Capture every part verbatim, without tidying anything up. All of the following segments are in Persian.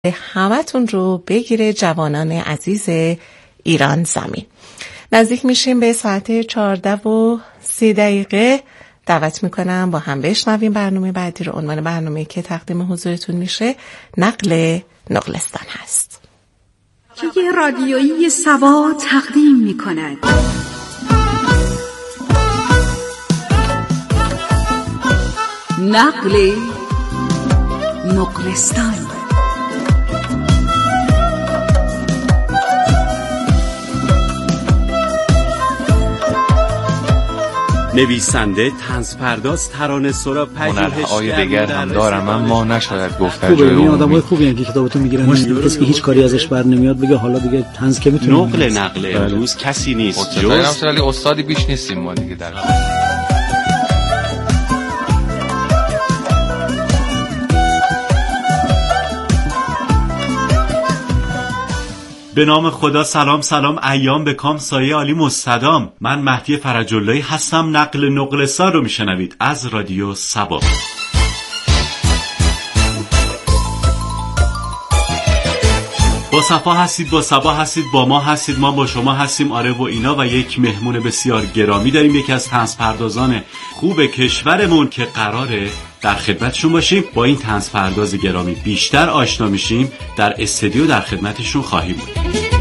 همتون رو بگیره جوانان عزیز ایران زمین. نزدیک میشیم به ساعت چهارده و سی دقیقه. دعوت میکنم با هم بشنویم برنامه بعدی رو. عنوان برنامه که تقدیم حضورتون میشه نقل نقلستان هست که یه رادیویی سوا تقدیم میکند. نقل نقلستان. نویسنده، طنزپرداز، ترانه‌سرا، هنرهای دیگر هم دارم، اما نشاید گفت در جای عمومی. این آدمای خوبی هستن که کتابتون میگیرن، کسی که هیچ کاری ازش بر نمیاد بگه حالا دیگه طنز که میتونه. نقل نقل امروز کسی نیست جز ولی استادی بیش نیستیم ما دیگه در به نام خدا. سلام سلام، ایام به کام، سایه عالی مستدام. من مهدی فرج‌اللهی هستم. نقل نقلستان رو میشنوید از رادیو سبا. با صفا هستید، با صبا هستید، با ما هستید، ما با شما هستیم. آره و اینا. و یک مهمون بسیار گرامی داریم، یکی از طنزپردازان خوب کشورمون که قراره در خدمتشون باشیم. با این طنزپرداز گرامی بیشتر آشنا میشیم. در استودیو در خدمتشون خواهیم بود.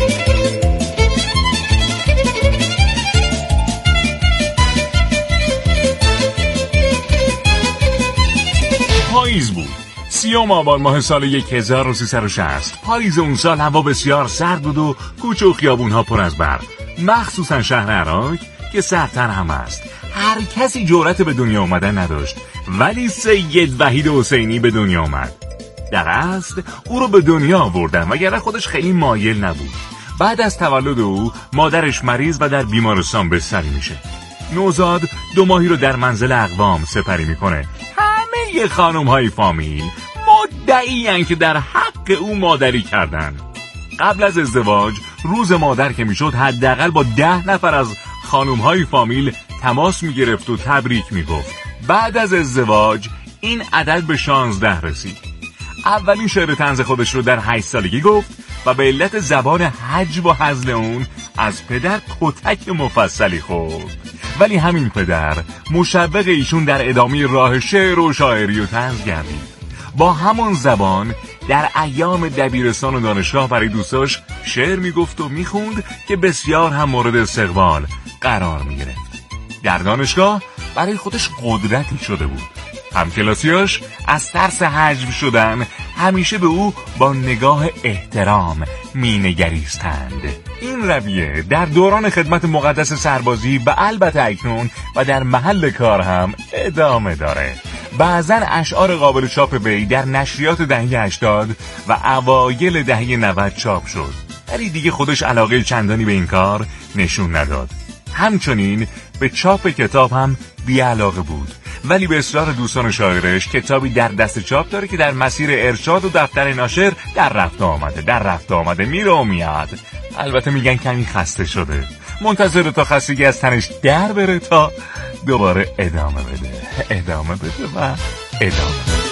پاییز بود. سیوم آبان ماه سال هزار و سیصد و شصت. پاییز اون سال هوا بسیار سرد بود و کوچه و خیابون‌ها پر از برف، مخصوصا شهر عراق که سردتر هم است. هر کسی جرأت به دنیا اومدن نداشت، ولی سید وحید حسینی به دنیا اومد. در اصل او رو به دنیا آوردن وگرنه خودش خیلی مایل نبود. بعد از تولد او مادرش مریض و در بیمارستان بستری میشه. نوزاد دو ماهی رو در منزل اقوام سپری میکنه. همه خانم های فامیل مدعی‌اند که در حق او مادری کردن. قبل از ازدواج روز مادر که میشد حداقل با ده نفر از خانم های فامیل تماس میگرفت و تبریک میگفت. بعد از ازدواج این عدد به شانزده رسید. اولین شعر طنز خودش رو در هشت سالگی گفت و به علت زبان حجب و هزل اون از پدر کتک مفصلی خورد. ولی همین پدر مشوق ایشون در ادامه راه شعر و شاعری و طنز گردید. با همون زبان در ایام دبیرستان و دانشگاه برای دوستاش شعر میگفت و میخوند که بسیار هم مورد استقبال قرار میگرفت. در دانشگاه برای خودش قدرتی شده بود. همکلاسیاش از ترس حجب شدن همیشه به او با نگاه احترام مینگریستند. این رویه در دوران خدمت مقدس سربازی و البته اکنون و در محل کار هم ادامه داره. بعضا اشعار قابل چاپ وی در نشریات دهه هشتاد و اوایل دهه نود چاپ شد، ولی دیگه خودش علاقه چندانی به این کار نشون نداد. همچنین به چاپ کتاب هم بی‌علاقه بود، ولی به اصرار دوستان شاعرش کتابی در دست چاپ داره که در مسیر ارشاد و دفتر ناشر در رفت آمده در رفت آمده میره و میاد. البته میگن کمی خسته شده، منتظر تا خستگی از تنش در بره تا دوباره ادامه بده ادامه بده و ادامه بده.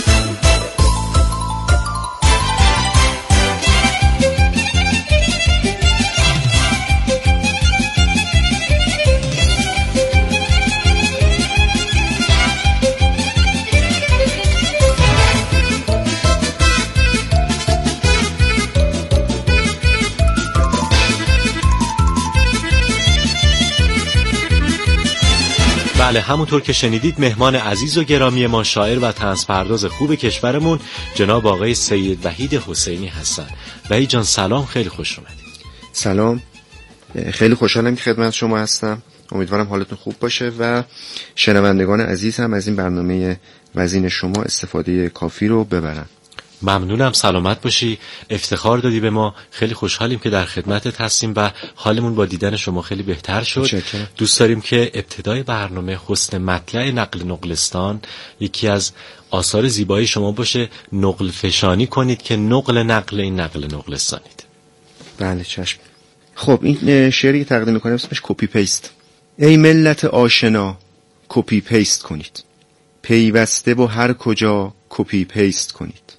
بله، همونطور که شنیدید مهمان عزیز و گرامی ما شاعر و طنزپرداز خوب کشورمون جناب آقای سید وحید حسینی هستن. وحید جان سلام، خیلی خوش اومدید. سلام، خیلی خوشحالم که خدمت شما هستم. امیدوارم حالتون خوب باشه و شنوندگان عزیز هم از این برنامه وزین شما استفاده کافی رو ببرن. ممنونم، سلامت باشی، افتخار دادی به ما. خیلی خوشحالیم که در خدمتت هستیم و حالمون با دیدن شما خیلی بهتر شد. شکرم. دوست داریم که ابتدای برنامه حسن مطلع نقل نقلستان یکی از آثار زیبایی شما باشه، نقل فشانی کنید که نقل نقل این نقل نقلستانید. بله چشم. خب این شعری که تقدیم می‌کنم اسمش کپی پیست. ای ملت آشنا کپی پیست کنید، پیوسته و هر کجا کپی پیست کنید.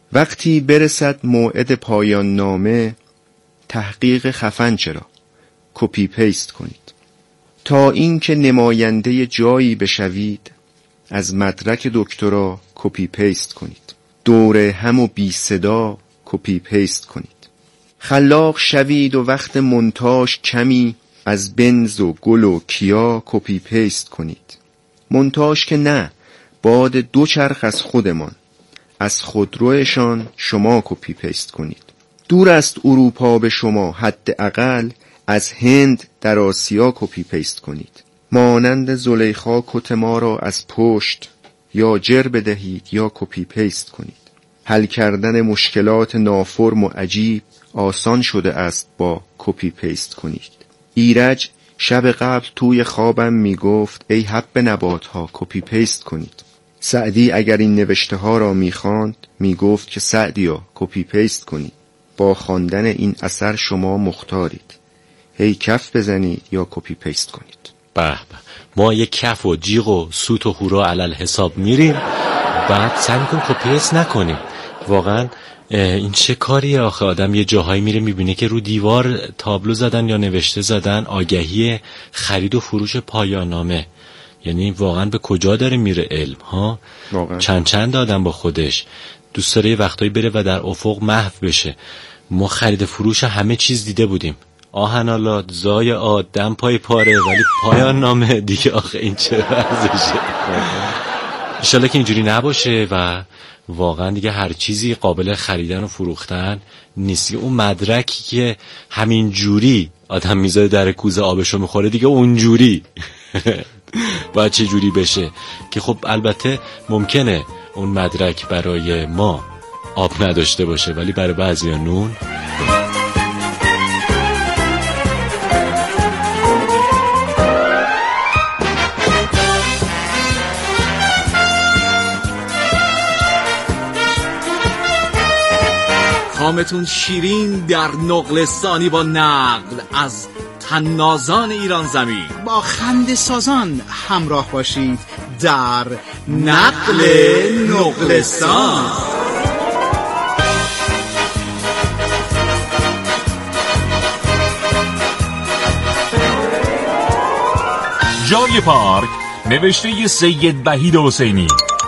وقتی برسد موعد پایان نامه، تحقیق خفن چرا؟ کپی پیست کنید. تا اینکه نماینده جایی بشوید، از مدرک دکترا کپی پیست کنید. دوره هم و بی صدا کپی پیست کنید. خلاق شوید و وقت مونتاژ کمی از بنز و گل و کیا کپی پیست کنید. مونتاژ که نه، باد دو چرخ از خودمان، از خودرویشان شما کپی پیست کنید. دور است اروپا به شما، حداقل از هند در آسیا کپی پیست کنید. مانند زلیخا کت ما را از پشت یا جر بدهید یا کپی پیست کنید. حل کردن مشکلات نافرم و عجیب آسان شده است با کپی پیست کنید. ایرج شب قبل توی خوابم می گفت ای حب نبات ها کپی پیست کنید. سعدی اگر این نوشته ها را می خواند می گفت که سعدیا کپی پیست کنید. با خواندن این اثر شما مختارید، هی کف بزنید یا کپی پیست کنید. به به، ما یک کف و جیغ و سوت و هورا علل حساب میریم، بعد سعی میکنیم کپی پیست نکنیم. واقعا این چه کاریه آخه؟ آدم یه جاهایی میره میبینه که رو دیوار تابلو زدن یا نوشته زدن آگهی خرید و فروش پایان نامه. یعنی واقعا به کجا داره میره علم ها؟ واقعا. چند چند آدم با خودش دوست داره یه وقتایی بره و در افق محو بشه. ما خرید فروش همه چیز دیده بودیم، آهنالات، زای آدم، پای پاره، ولی پایان نامه دیگه آخه این چه ورزشه؟ انشالله که اینجوری نباشه و واقعا دیگه هر چیزی قابل خریدن و فروختن نیست. اون مدرکی که همین جوری آدم میذاره در کوزه آبشو میخوره دیگه اونجوری باید چه جوری بشه که خب البته ممکنه اون مدرک برای ما آب نداشته باشه ولی برای بعضیا نون. کامتون شیرین در نقلستانی با نقل از طنازان ایران زمین. با خنده سازان همراه باشید در نقل نقلستان. جای پارک، نوشته سید وحید حسینی.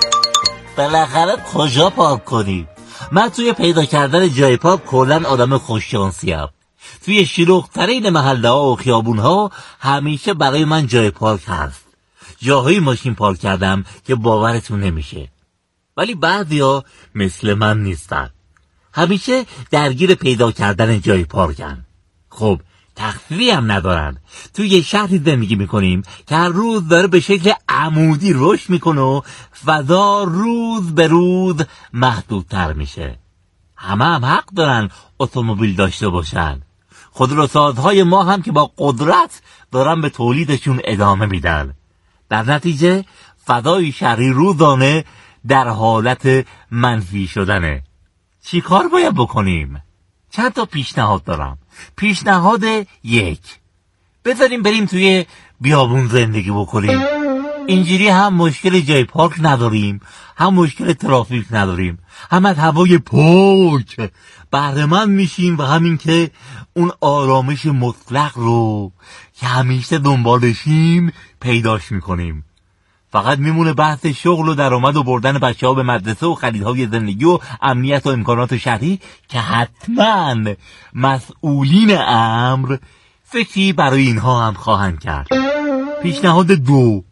بالاخره کجا پارک کنیم؟ من توی پیدا کردن جای پارک کلاً آدم خوششانسیم. توی شلوغ‌ترین محله‌ها و خیابون‌ها همیشه برای من جای پارک هست. جاهای ماشین پارک کردم که باورتون نمیشه. ولی بعضیا مثل من نیستن. همیشه درگیر پیدا کردن جای پارکن. خب تخصیصی هم ندارن. توی یه شهری زندگی میکنیم که هر روز داره به شکل عمودی رشد میکنه و فضا روز به روز محدودتر میشه. همه هم حق دارن اتومبیل داشته باشن. خودروسازهای ما هم که با قدرت دارن به تولیدشون ادامه میدن. در نتیجه فضای شهری روزانه در حالت منفی شدنه. چی کار باید بکنیم؟ چند تا پیشنهاد دارم. پیشنهاد یک، بذاریم بریم توی بیابون زندگی بکنیم. اینجوری هم مشکل جای پارک نداریم، هم مشکل ترافیک نداریم، هم از هوای پاک بهره‌مند میشیم و همین که اون آرامش مطلق رو که همیشه دنبالشیم پیداش میکنیم. فقط میمونه بحث شغل و درآمد و بردن بچه ها به مدرسه و خریدهای زندگی و امنیت و امکانات شهری که حتما مسئولین امر فکری برای اینها هم خواهند کرد. پیشنهاد دو،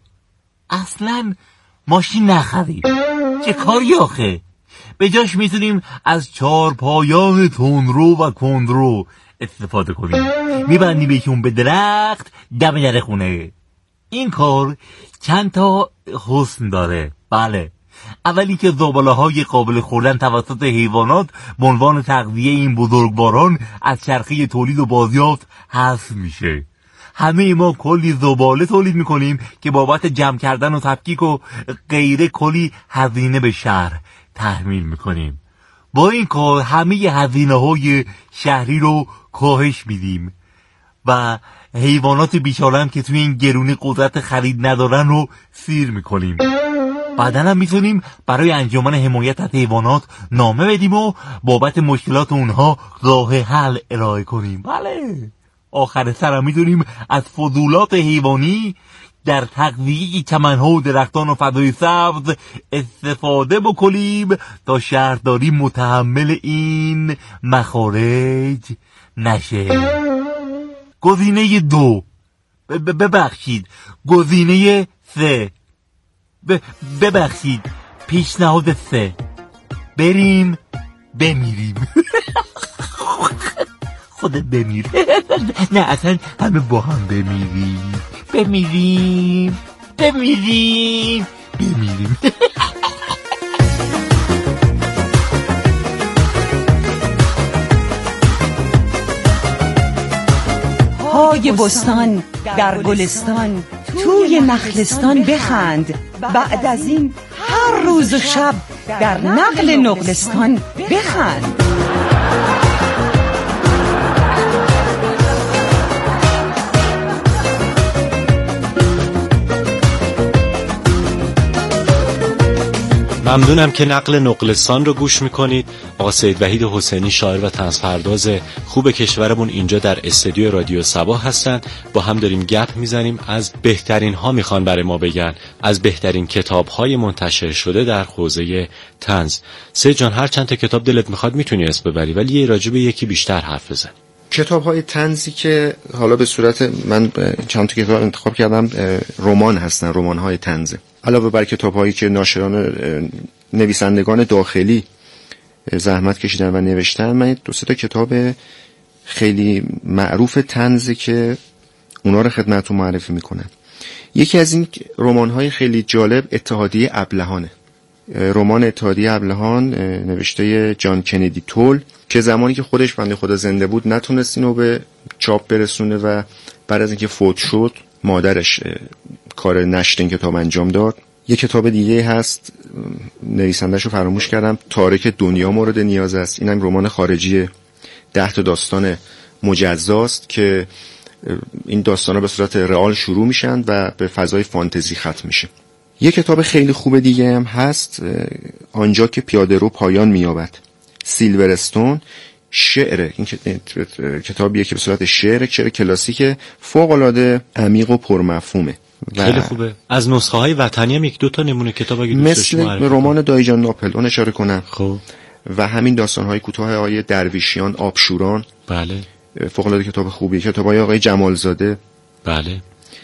اصلا ماشین نخرید. چه کاری آخه؟ به جاش میتونیم از چارپایان تندرو و کندرو استفاده کنیم. میبندیمشون به درخت دم در خونه. این کار چند تا حسن داره. بله، اولی که زباله های قابل خوردن توسط حیوانات به عنوان تغذیه این بزرگواران از چرخه تولید و بازیافت حذف میشه. همه ما کلی زباله تولید میکنیم که بابت جمع کردن و تفکیک و غیره کلی هزینه به شهر تحمیل میکنیم. با این کار همه هزینه های شهری رو کاهش میدیم و حیوانات بیچاره هم که توی این گرونی قدرت خرید ندارن رو سیر میکنیم. بعدن هم میتونیم برای انجمن حمایت از حیوانات نامه بدیم و بابت مشکلات اونها راه حل ارائه کنیم. بله، آخر سر هم میتونیم از فضولات حیوانی در تقویه چمنها و درختان و فضای سبز استفاده بکنیم تا شهرداری متحمل این مخارج نشه. گزینه دو، ببخشید گزینه سه، ببخشید پیشنهاد سه، بریم بمیریم. خودت بمیر. نه اصلا همه با هم بمیریم بمیریم بمیریم بمیریم. های بستان در گلستان، توی نخلستان بخند. بعد از این هر روز و شب در نقل نقلستان بخند. ممنونم که نقل نقلستان رو گوش میکنید. آقا سید وحید حسینی، شاعر و طنزپرداز خوب کشورمون، اینجا در استودیو رادیو صبا هستن. با هم داریم گپ میزنیم، از بهترین ها میخوان برای ما بگن، از بهترین کتاب های منتشر شده در حوزه طنز. سید جان، هر چند تا کتاب دلت میخواد میتونی اسم ببری، ولی یه راجع به یکی بیشتر حرف بزن. کتاب های طنزی که حالا به صورت من چند تا کتاب انتخاب کردم رمان هستن، رمان های طنز. علاوه بر کتاب هایی که ناشران نویسندگان داخلی زحمت کشیدن و نوشتن، من دو سه تا کتاب خیلی معروف طنزی که اونا رو خدمتتون معرفی میکنم. یکی از این رمان های خیلی جالب اتحادیه ابلهانه. رمان اتحادیه ابلهان نوشته جان کندی تول که زمانی که خودش بنده خدا زنده بود نتونست اینو به چاپ برسونه و بعد از اینکه فوت شد مادرش کار نشر این کتاب انجام داد. یک کتاب دیگه هست، نویسنده‌ش رو فراموش کردم، تارک دنیا مورد نیاز است. اینم رمان خارجی، ده تا داستان مجزاست که این داستانا به صورت رئال شروع میشن و به فضای فانتزی ختم میشه. یک کتاب خیلی خوب دیگه هم هست، آنجا که پیاده رو پایان مییابد، سیلورستون. شعر این کتابیه که به صورت شعر، شعر کلاسیک فوق العاده عمیق و پرمفهومه. خیلی خوبه. از نسخه های وطنی هم یک دو تا نمونه کتاب اگه دوست داشتی معرفی مثل رمان دایجان ناپل اون اشاره کنم. خب. و همین داستان های کوتاه آقای درویشیان، آبشوران. بله. فوق العاده کتاب خوبیه. کتاب های آقای جمالزاده. بله.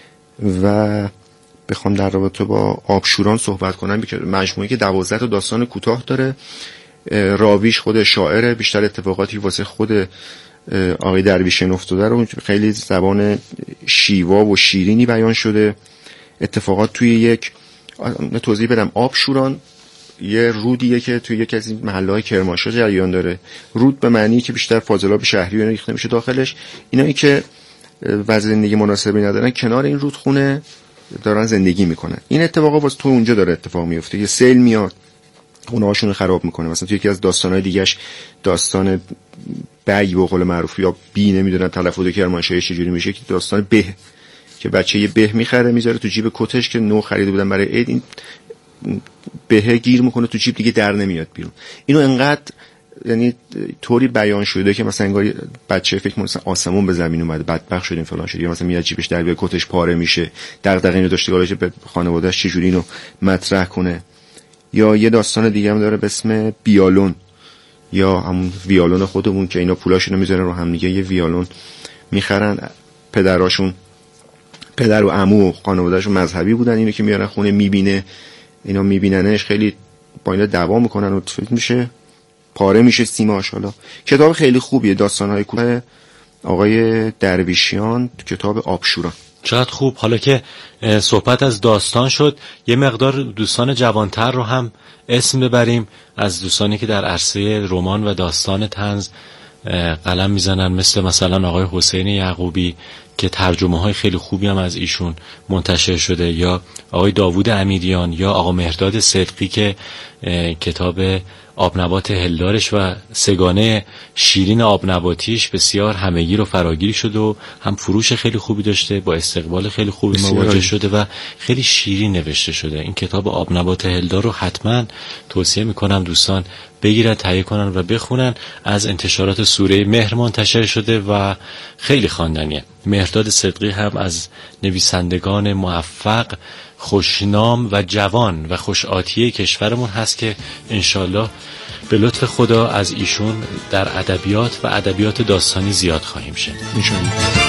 و بخوام در رابطه با آبشوران صحبت کنم، مجموعه‌ای که دوازده تا داستان کوتاه داره. راویش خود شاعره، بیشتر اتفاقاتی واسه خود آقای درویشیان افتاده رو خیلی زبان شیوا و شیرینی بیان شده. اتفاقات توی یک توضیح بدم، آبشوران یه رودیه که توی یکی از این محله‌های کرمانشاه جریان داره. رود به معنی که بیشتر فاضلاب شهری ریخته میشه داخلش. اینایی که وضع زندگی مناسبی ندارن کنار این رودخونه دارن زندگی میکنن. این اتفاقا واسه تو اونجا داره اتفاق میفته. یه سیل میاد خونه‌هاشون رو خراب میکنه. مثلا توی یکی از داستان‌های دیگه‌اش داستان بی به قول معروف یا بی نمیدونن تلفظ کرمانشاهی چجوری میشه، که داستان به که بچه یه به میخره میذاره تو جیب کتش که نو خریده بودن برای عید، این بهه گیر میکنه تو جیب دیگه در نمیاد بیرون. اینو انقدر یعنی طوری بیان شده که مثلا انگار بچه فکر مثلا آسمون به زمین اومده، بدبخت شدیم فلان شد، یا مثلا میاد جیبش در بیاد کتش پاره میشه، دغدغه اینو داشته که به خانواده‌اش چجوری اینو مطرح کنه. یا یه داستان دیگه هم داره به اسم بیالون یا همون ویالون خودمون که اینا پولاشونو میذارن رو هم دیگه، یه ویالون میخرن. پدراشون پدر و عمو و خانواده‌شون مذهبی بودن، اینو که میارن خونه میبینه، اینا میبیننش خیلی با اینا دعوا میکنن و فکر میشه پاره میشه سیماش. حالا کتاب خیلی خوبیه، داستان‌های کوتاه آقای درویشیان، کتاب آبشوران. چقدر خوب. حالا که صحبت از داستان شد، یه مقدار دوستان جوانتر رو هم اسم ببریم از دوستانی که در عرصه رمان و داستان طنز قلم میزنن، مثل مثلا آقای حسین یعقوبی که ترجمه های خیلی خوبی هم از ایشون منتشر شده، یا آقای داوود امیریان، یا آقا مهرداد صدقی که کتاب آبنبات هلدارش و سگانه شیرین آبنباتیش بسیار همگیر و فراگیر شده و هم فروش خیلی خوبی داشته، با استقبال خیلی خوبی مواجه شده و خیلی شیرین نوشته شده. این کتاب آبنبات هلدار رو حتما توصیه میکنم دوستان بگیرن، تهیه کنن و بخونن. از انتشارات سوره مهر منتشر شده و خیلی خواندنیه. مهرداد صدقی هم از نویسندگان موفق، خوشنام و جوان و خوشآتیه کشورمون هست که انشالله به لطف خدا از ایشون در ادبیات و ادبیات داستانی زیاد خواهیم شد انشالله.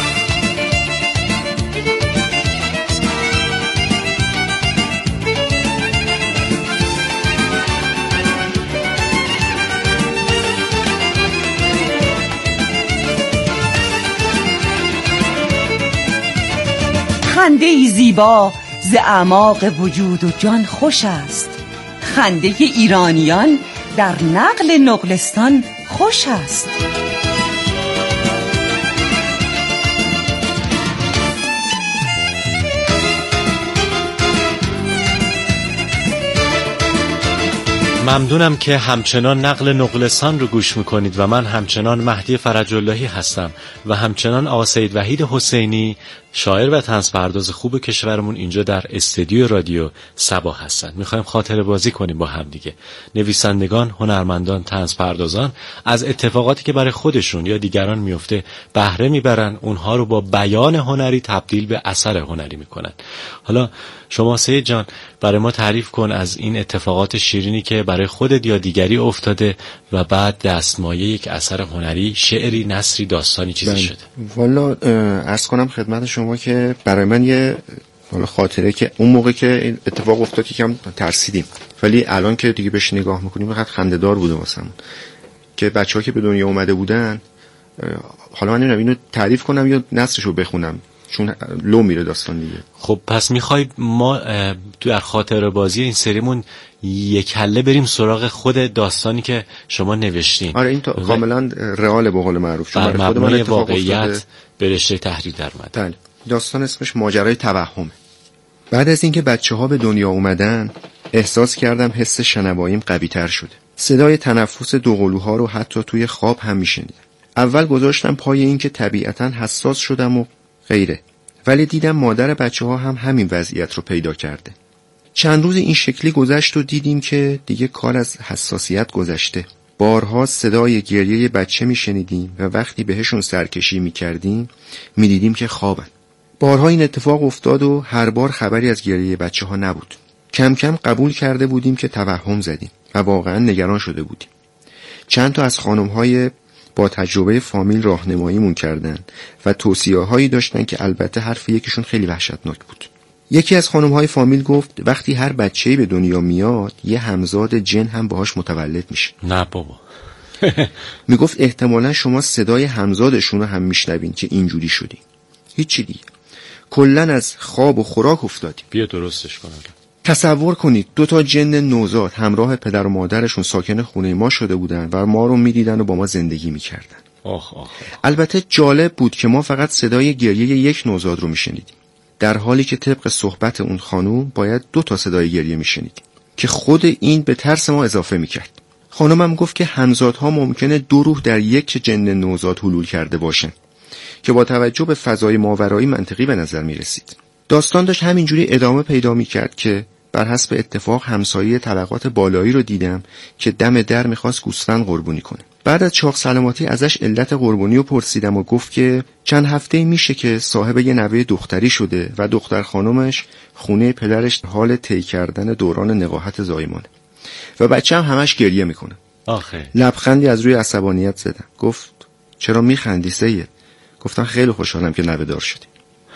خنده ای زیبا ز اعماق وجود و جان خوش است. خنده ایرانیان در نقل نقلستان خوش است. ممنونم که همچنان نقل نقلستان رو گوش میکنید و من همچنان مهدی فرج اللهی هستم و همچنان آقا سید وحید حسینی شاعر و طنز پرداز خوب کشورمون اینجا در استودیو رادیو صبا هستن. میخوایم خاطره بازی کنیم با هم دیگه. نویسندگان، هنرمندان، طنز پردازان از اتفاقاتی که برای خودشون یا دیگران میفته بهره میبرن، اونها رو با بیان هنری تبدیل به اثر هنری میکنن. حالا شما سید جان برای ما تعریف کن از این اتفاقات شیرینی که برای خودت یا دیگری افتاده و بعد دستمایه یک اثر هنری، شعری، نثری، داستانی چیزی بله. شده. والا عرض کنم خدمت شما که برای من یه حالا خاطره که اون موقع که این اتفاق افتاد یکم ترسیدیم، ولی الان که دیگه بهش نگاه میکنیم فقط خنده‌دار بوده واسمون که بچه‌ها که به دنیا اومده بودن. حالا من نمیدونم اینو تعریف کنم یا نثرشو بخونم چون لو میره داستان دیگه. خب پس میخوای ما تو در خاطره بازی این سریمون یک کله بریم سراغ خود داستانی که شما نوشتین؟ آره این تا کاملا رئال به قول معروف، چون برای خود من اتفاق واقعیت به رشته تحریر در اومد. بله. داستان اسمش ماجرای توهمه. بعد از اینکه بچه‌ها به دنیا اومدن احساس کردم حس شنواییم قوی‌تر شده. صدای تنفس دوقلوها رو حتی توی خواب هم میشنیدم. اول گذاشتم پای این که طبیعتاً حساس شدم و غیره، ولی دیدم مادر بچه‌ها هم همین وضعیت رو پیدا کرده. چند روز این شکلی گذشت و دیدیم که دیگه کار از حساسیت گذشته. بارها صدای گریه بچه میشنیدیم و وقتی بهشون سرکشی میکردیم میدیدیم که خوابن. بارها این اتفاق افتاد و هر بار خبری از گریه بچه ها نبود. کم کم قبول کرده بودیم که توهم زدیم و واقعا نگران شده بودیم. چند تا از خانم‌های با تجربه فامیل راهنماییمون کردن و توصیه‌هایی داشتن که البته حرف یکیشون خیلی وحشتناک بود. یکی از خانم‌های فامیل گفت وقتی هر بچه‌ای به دنیا میاد یه همزاد جن هم باهاش متولد میشه. نه بابا. میگفت احتمالاً شما صدای همزادشون رو هم میشنوین که اینجوری شدی. هیچی دیگه. کلاً از خواب و خوراک افتادیم. بیا درستش کنم. تصور کنید دو تا جن نوزاد همراه پدر و مادرشون ساکن خونه ما شده بودن و ما رو میدیدن و با ما زندگی میکردن. آخ آخ. البته جالب بود که ما فقط صدای گریه یک نوزاد رو میشنیدیم، در حالی که طبق صحبت اون خانوم باید دو تا صدای گریه میشنیدیم که خود این به ترس ما اضافه میکرد. خانومم گفت که همزادها ممکنه دو روح در یک جن نوزاد حلول کرده باشن که با توجه به فضای ماورایی منطقی به نظر میرسید. داستان داشت همینجوری ادامه پیدا میکرد که بر حسب اتفاق همسایه طبقات بالایی رو دیدم که دم در میخواست گوسفند قربونی کنه. بعد از چاق سلامتی ازش علت قربونی رو پرسیدم و گفت که چند هفته میشه که صاحب یه نوه دختری شده و دختر خانومش خونه پدرش حال طی کردن دوران نقاهت زایمانه و بچه هم همش گریه میکنه. آخه لبخندی از روی عصبانیت زدم. گفت چرا میخندی سید؟ گفتم خیلی خوشحالم که نوه دار شدی.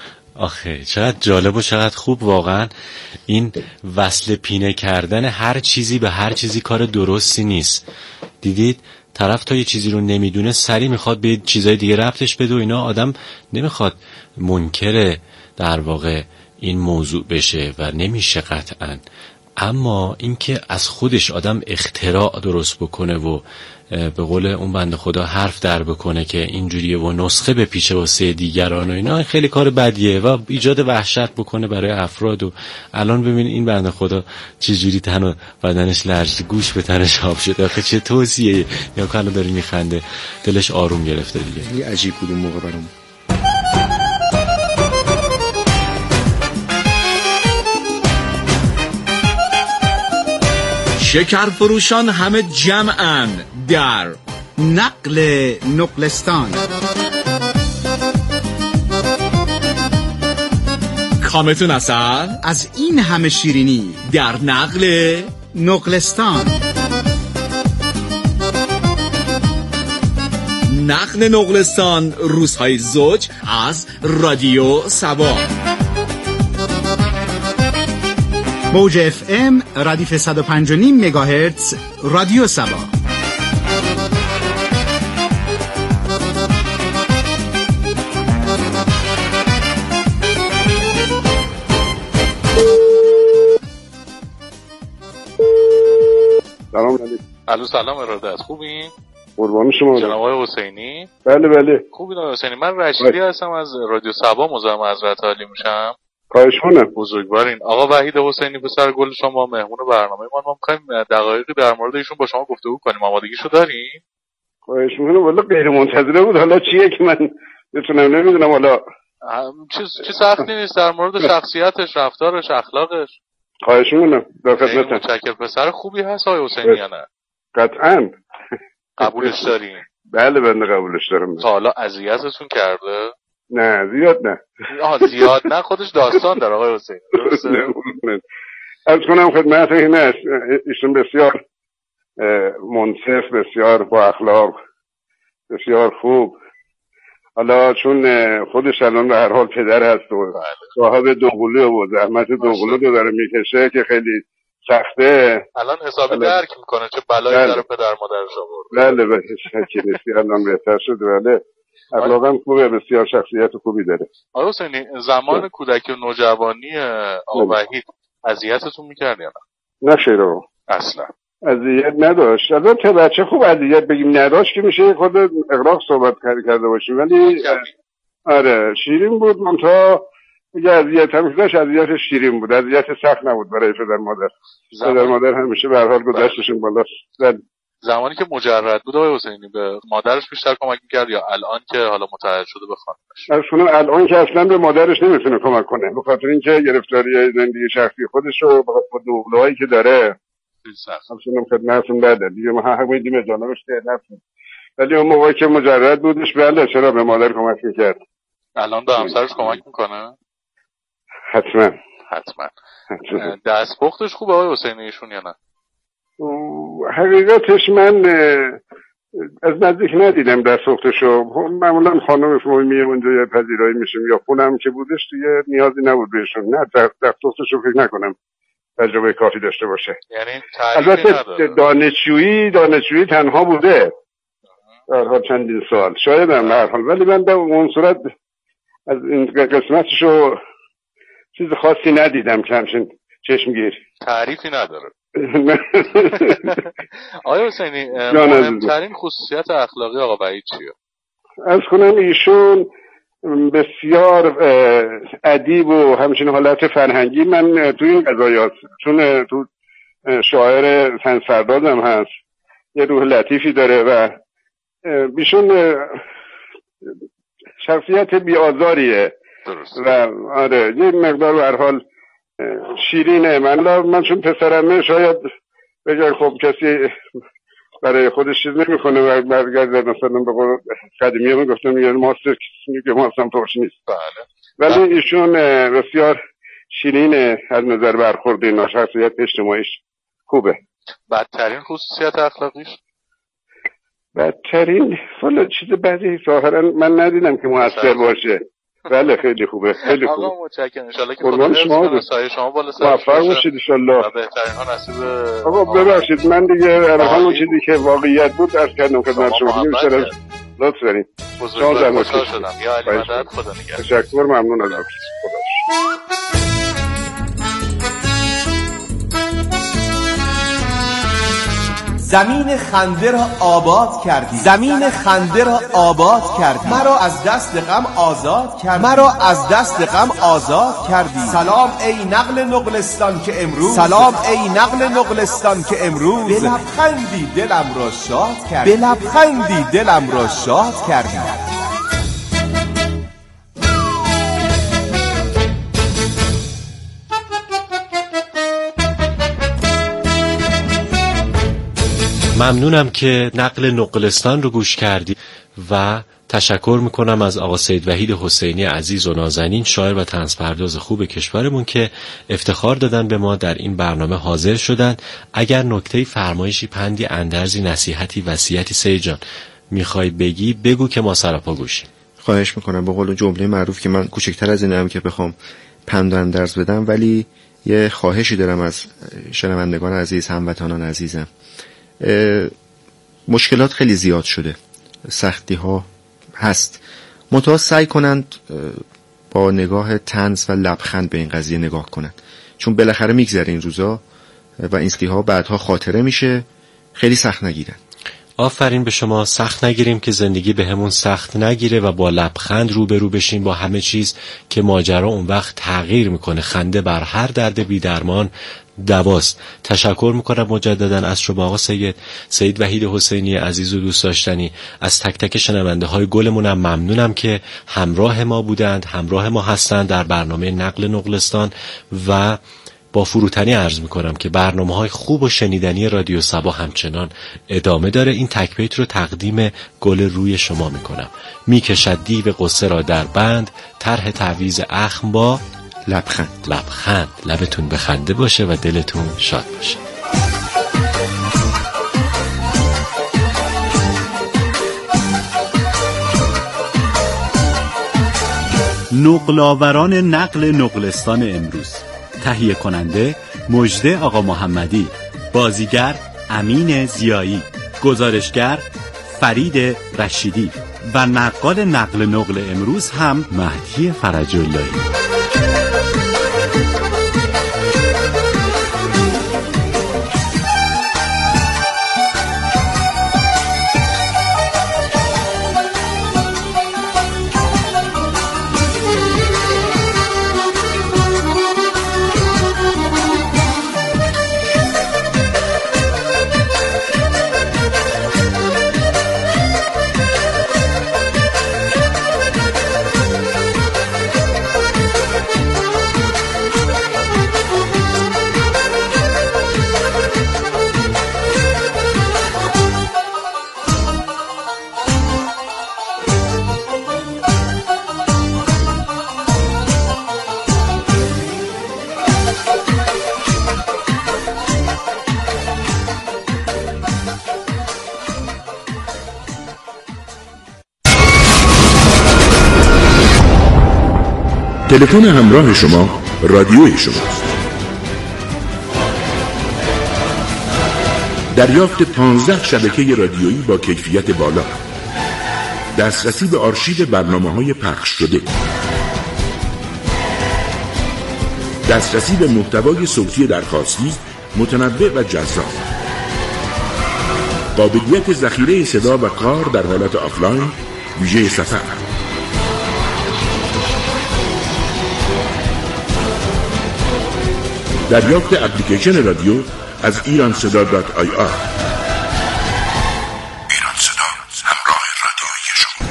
آخه چقدر جالب و چقدر خوب واقعا. این وصل پینه کردن هر چیزی به هر چیزی کار درستی نیست. دیدید طرف تا یه چیزی رو نمیدونه سری میخواد به چیزای دیگه ربطش بده و اینا. آدم نمیخواد منکر در واقع این موضوع بشه و نمیشه قطعا، اما اینکه از خودش آدم اختراع درست بکنه و به قول اون بنده خدا حرف در بکنه که اینجوریه و نسخه به پیچه واسه دیگران و اینا، خیلی کار بدیه و ایجاد وحشت بکنه برای افراد. و الان ببین این بنده خدا چجوری تن و بدنش لرزید، گوش به تنش آب شد. آخه چه توصیه، یا که الان داره میخنده دلش آروم گرفته دیگه. خیلی عجیب بود اون موقع برام. شکر فروشان همه جمعن در نقل نقلستان. کامتون اثر از این همه شیرینی در نقل نقلستان. نقل نقلستان روزهای زوج از رادیو سبا. موج اف ام ردیف صد و پنج و نیم مگاهرتز رادیو سبا. سلام علیکم. الو سلام ارادت، خوبین؟ قربان شما جناب آقای حسینی. بله بله خوبین آقای حسینی؟ من رشیدی هستم از رادیو سبا، مزاحم حضرت عالی میشم. خواهش کنم. بزرگوارین. آقا وحید حسینی پسر گل شما مهمون برنامه ما، ما می‌خوایم دقایقی در مورد ایشون با شما گفتگو کنیم. آمادگیشو دارین؟ خواهش می‌کنم. والا غیر منتظره بود. حالا چیه که من بتونم نمیدونم. حالا چیز چی سختی نیست در مورد شخصیتش، رفتارش، اخلاقش. خواهش می‌کنم. در خدمتم. متشکرم. پسر خوبی هست آقای حسینی یا نه؟ قطعاً. قبولش دارین؟ بله بنده قبولش دارم. تا حالا اذیتتون کرده؟ نه زیاد نه. آها زیاد نه، خودش داستان داره آقای حسینی. درسته؟ از کنم خدمت این است، ایشون بسیار منصف، بسیار با اخلاق، بسیار خوب. حالا چون خودش الان به هر حال پدر هست و صاحب دوقلو و زحمت دوقلو رو داره میکشه که خیلی سخته. الان حسابی درک میکنه چه بلایی بله. داره پدر مادرش آورد. بله بله شکی نیستی، الان بهتر شد. بله اخلاقا خوبه، بسیار شخصیت خوبی داره. آقای حسینی زمان کودکی و نوجوانی آقا وحید اذیتتون میکرد یا نه؟ نه خیر آقا، اصلا اذیت نداشت. البته بچه خوب اذیت بگیم نداشت که میشه خود اغراق صحبت کرده باشیم، ولی آره شیرین بود. منتها میگه اذیت هم داشت، اذیت شیرین بود، اذیت سخت نبود برای پدر مادر. پدر مادر همیشه به هر حال گذشتشون بالا. زمانی که مجرد بود آقای حسینی به مادرش بیشتر کمک میکرد یا الان که حالا متعهد شده به خانمش؟ اصلا الان که اصلا به مادرش نمیتونه کمک کنه، به خاطر اینکه گرفتاری زندگی شخصی خودش رو با دوقلوهایی که داره اصلا خدمتتون بده دیگه. ما همه دیمه جانبش ده نفسیم، ولی اون موقعی که مجرد بودش بله چرا به مادر کمک میکرد. الان به همسرش کمک میکنه؟ حتما حتما. دستپختش خوبه آقای حسینی ایشون یا نه؟ حقیقتش من از نزدیک ندیدم دستپختشو. معمولا خانم شما میه اونجا یه پذیرایی میشیم یا خونم که بودش دیگه نیازی نبود بهشون. نه دستپختشو فکر نکنم تجربه کافی داشته باشه. یعنی البته دانشجویی دانشجویی تنها بوده در حال چندین سال شاید هم در حال، ولی من در اون صورت از این قسمتشو چیز خاصی ندیدم که همچین چشمگیر. تعریفی نداره. آقای حسینی مهمترین خصوصیت اخلاقی آقا وحید چیه؟ از کنم ایشون بسیار ادیب و همچنین حالت فرهنگی. من تو این قضایات چون تو شاعر سنسرداد هم هست، یه روح لطیفی داره و ایشون شخصیت بی‌آزاریه و آره یه مقدار به هر حال شیرینه. من من چون پسرمه شاید بگم خب کسی برای خودش چیز نمیکنه و برگرد مثلا به قول قدیمی هم گفتم میگه ماستر که ماستر توش نیست. بله. ولی ایشون بسیار شیرینه از نظر برخورد اینا، شخصیت اجتماعیش خوبه. بدترین خصوصیت اخلاقیش؟ بدترین والا چیز بعدی ظاهرا من ندیدم که موثر باشه. بله خیلی خوبه، خیلی خوبه. آقا متشکرم. ان شاءالله که خدا شما سایه شما بالا سر موفق باشید ان شاءالله. و بهترین ها نصیب. آقا ببخشید من دیگه در همون چیزی که واقعیت بود عرض کردم خدمت شما. میشه لطف دارید. بزرگوار خوشحال شدم. یا علی مدد، خدا نگهدار. تشکر، ممنون ازت. خدا. زمین خنده را آباد کردی، زمین خنده را آباد کردی، مرا از دست غم آزاد کردی، مرا از دست غم آزاد کردی. سلام ای نقل نقلستان که امروز، سلام ای نقل نقلستان که امروز به لبخندی دلم را شاد کردی، به لبخندی دلم را شاد کردی. ممنونم که نقل نقلستان رو گوش کردی و تشکر میکنم از آقا سید وحید حسینی عزیز و نازنین، شاعر و طنزپرداز خوب کشورمون که افتخار دادن به ما در این برنامه حاضر شدن. اگر نکته فرمایشی، پندی، اندرزی، نصیحتی، وصیتی سید جان میخوای بگی بگو که ما سراپا گوشیم. خواهش میکنم. به قول جمله معروف که من کوچکتر از اینم که بخوام پند و اندرز بدم، ولی یه خواهشی دارم از شنوندگان عزیز، هموطنان عزیزم. مشکلات خیلی زیاد شده، سختی ها هست، منتها سعی کنند با نگاه طنز و لبخند به این قضیه نگاه کنند، چون بالاخره میگذره این روزا و این سختی ها بعدها خاطره میشه. خیلی سخت نگیرن. آفرین به شما. سخت نگیریم که زندگی به همون سخت نگیره و با لبخند روبرو بشیم با همه چیز که ماجرا اون وقت تغییر میکنه. خنده بر هر درد بی درمان دواست. تشکر میکنم مجددا از شما آقا سید سید وحید حسینی عزیز و دوست داشتنی. از تک تک شنونده های گلمونم ممنونم که همراه ما بودند، همراه ما هستند در برنامه نقل نقلستان و با فروتنی عرض میکنم که برنامه‌های خوب و شنیدنی رادیو صبا همچنان ادامه داره. این تک بیت رو تقدیم گل روی شما میکنم. میکشد دیو قصه را در بند، طرح تعویض اخم با لبخند. لبخند. لبتون بخنده باشه و دلتون شاد باشه. نقل‌آوران نقل نقلستان امروز. تهیه کننده مژده آقا محمدی، بازیگر امین زیایی، گزارشگر فرید رشیدی و نقال نقل نقل امروز هم مهدی فرج اللهی. تلفن همراه شما رادیوی شماست. دریافت پانزده شبکه رادیویی با کیفیت بالا، دسترسی به آرشیو برنامه‌های پخش شده، دسترسی به محتوای صوتی درخواستی متنوع و جذاب، قابلیت ذخیره صدا و کار در حالت آفلاین ویژه سفر، دریافت اپلیکیشن رادیو از ایران صدا دات آی آر. ایران صدا، همراه رادیویی شما.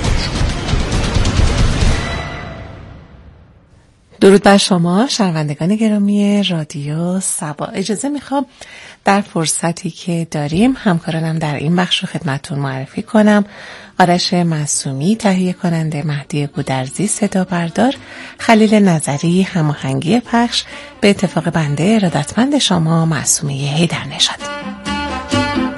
درود بر شما شنوندگان گرامی رادیو صبا. اجازه میخوام در فرصتی که داریم همکارانم در این بخش رو خدمتتون معرفی کنم. آرش معصومی تهیه کننده، مهدی گودرزی صدا بردار، خلیل نظری هماهنگی پخش، به اتفاق بنده ارادتمند شما معصومی حیدر نژاد.